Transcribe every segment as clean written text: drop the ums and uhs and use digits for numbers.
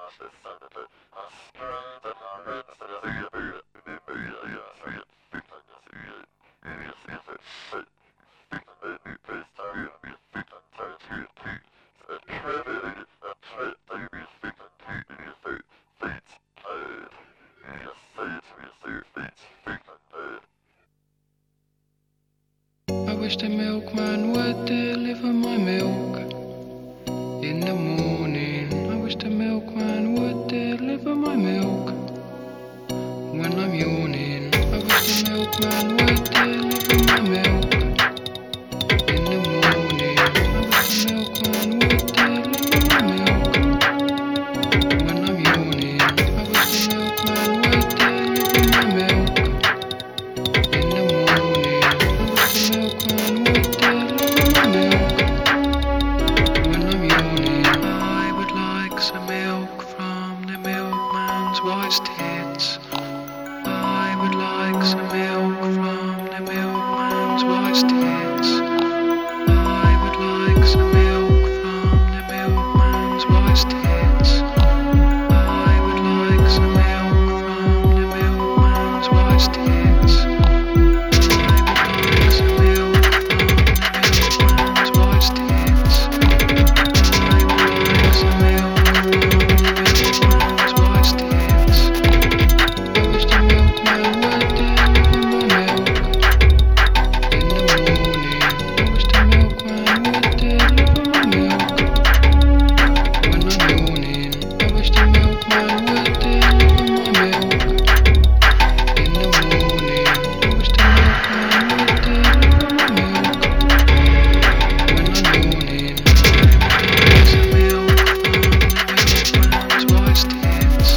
I wish the milkman would deliver my milk in the morning. I wish the milkman would deliver my milk when I'm yawning. I wish the milkman would deliver my milk in the morning. I wish the milkman would deliver my milk when I'm yawning. I wish the milkman would deliver my milk in the morning. I wish the milkman would deliver my milk when I'm yawning. I would like some milk from the milkman's wife's tits. I would like some milk from the milkman's wife's tits. I would like some milk from the milkman's wife's tits. I would like some milk from the milkman's wife's tits. I would like some milk from the milkman's wife's tits. I would like some milk from the milkman's wife's tits. I wish the milkman would deliver my milk in the morning. I wish the milkman would deliver my milk when I'm yawning. I wish the milkman would deliver my milk in the morning. I wish the milkman would deliver my milk when I'm yawning. I would like some milk from the milkman's wife's tits.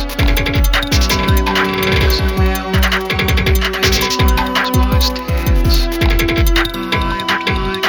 I would like some milk from the milkman's wife's tits. I would like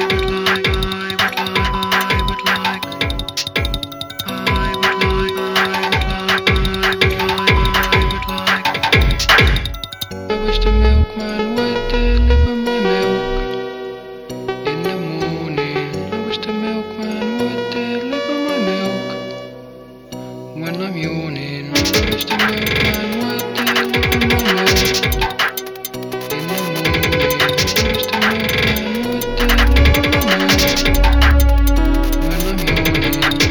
I wish the milkman would deliver my milk in the morning. I wish the milkman would deliver my milk when I'm yawning. I wish the milkman would deliver my milk in the morning. I wish the milkman would deliver my milk when I'm yawning.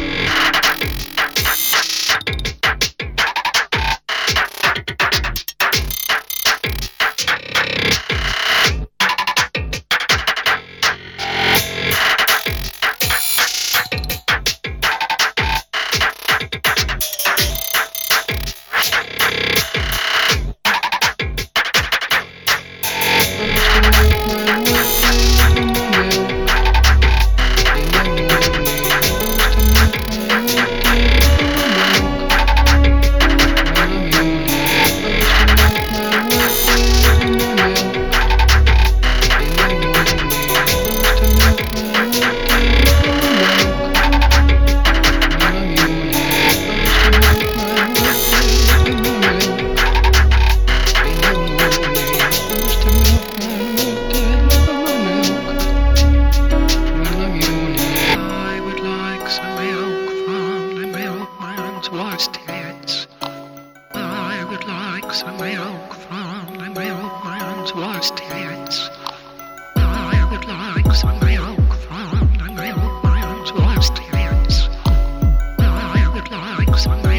Wife's tits. I would like some milk from the milkman's wife's tits. I would like some milk from the milkman's wife's tits. I would like some milk.